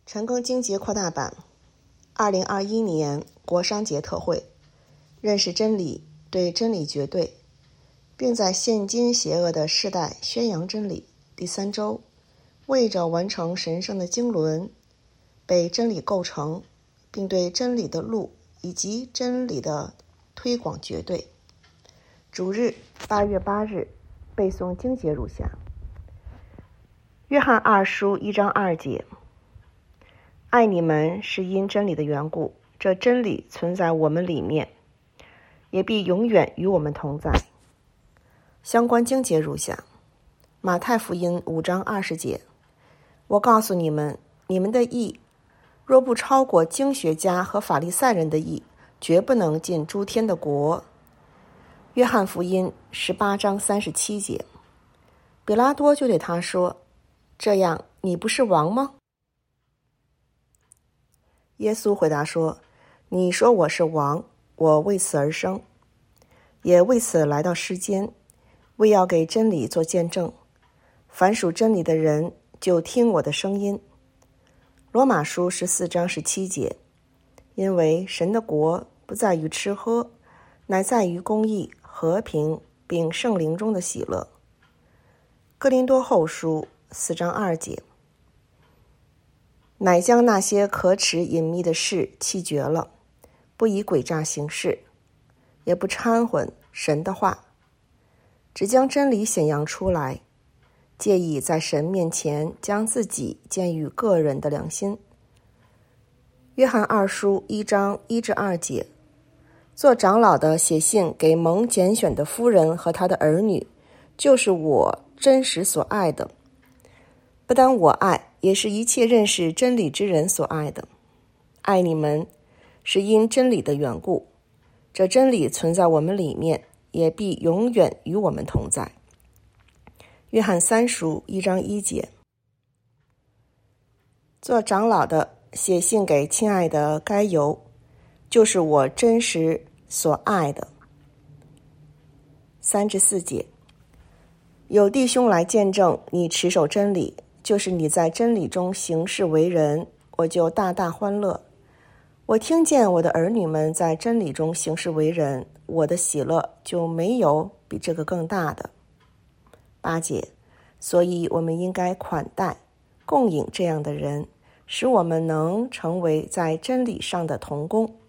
陈庚经节扩大版2021年国商节特会，认识真理，对真理绝对，并在现今邪恶的世代宣扬真理第3周，为着完成神圣的经纶，被真理构成，并对真理的路以及真理的推广绝对。主日8月8日，背诵经节如下：约翰2书1章2节，爱你们是因真理的缘故，这真理存在我们里面，也必永远与我们同在。相关经节如下：马太福音5章20节，我告诉你们，你们的义若不超过经学家和法利赛人的义，绝不能进诸天的国。约翰福音18章37节，比拉多就对他说，这样你不是王吗？耶稣回答说，你说我是王，我为此而生，也为此来到世间，为要给真理做见证。凡属真理的人，就听我的声音。罗马书14章17节，因为神的国不在于吃喝，乃在于公义、和平，并圣灵中的喜乐。哥林多后书4章2节，乃将那些可耻隐秘的事弃绝了，不以诡诈行事，也不掺混神的话，只将真理显扬出来，借以在神面前将自己见于个人的良心。约翰2书1章1至2节，做长老的写信给蒙拣选的夫人和他的儿女，就是我真实所爱的，不单我爱，也是一切认识真理之人所爱的。爱你们是因真理的缘故，这真理存在我们里面，也必永远与我们同在。约翰3书1章1节，做长老的写信给亲爱的该犹，就是我真实所爱的。3至4节，有弟兄来见证你持守真理，就是你在真理中行事为人，我就大大欢乐。我听见我的儿女们在真理中行事为人，我的喜乐就没有比这个更大的。8节，所以我们应该款待、供应这样的人，使我们能成为在真理上的同工。